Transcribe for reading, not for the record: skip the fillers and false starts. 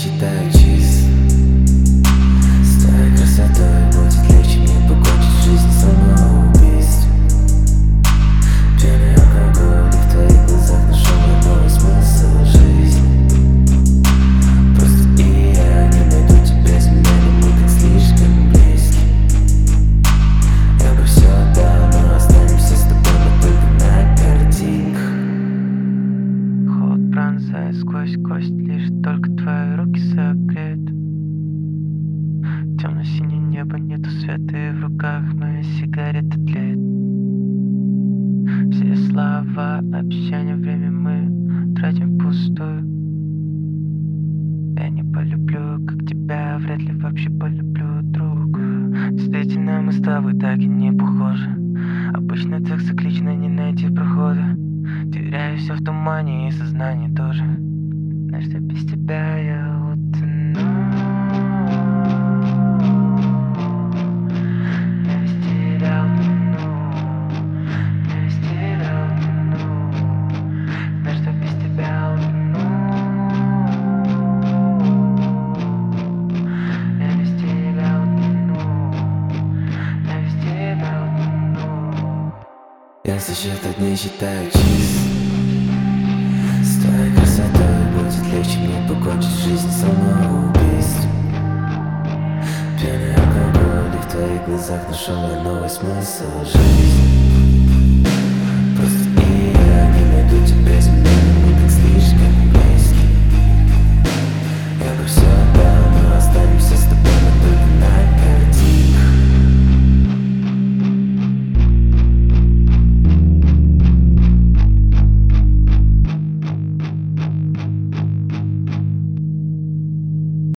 считаю чист. С твоей красотой будет легче мне покончить жизнь самоубийством. Пьяный алкоголь, в твоих глазах нашел я новый смысл жизни. Просто и я не найду тебя, с меня мы так слишком близки. Я бы все отдал, но останемся с тобой мы только на картинках. Холод пронзает сквозь кость, лишь только твои руки согреют. Темно-синее небо, нету света, и в руках моя сигарета тлеет. Все слова, обещания, время мы тратим впустую. Я не полюблю, как тебя, вряд ли вообще полюблю другую. Действительно, мы с тобой так и не похожи. Обычно так циклично, не найти прохода. Теряю все в тумане и сознание тоже. Знаешь, что без тебя я утону. Я без тебя утону. Я без тебя утону. Знаешь, что без тебя утону. Я без тебя утону. Я без тебя утону. Я за счет дней считаю чист. С твоей красотой будет легче мне покончить жизнь самоубийством. Пьяный алкоголь, и в твоих глазах нашел я новый смысл жизни.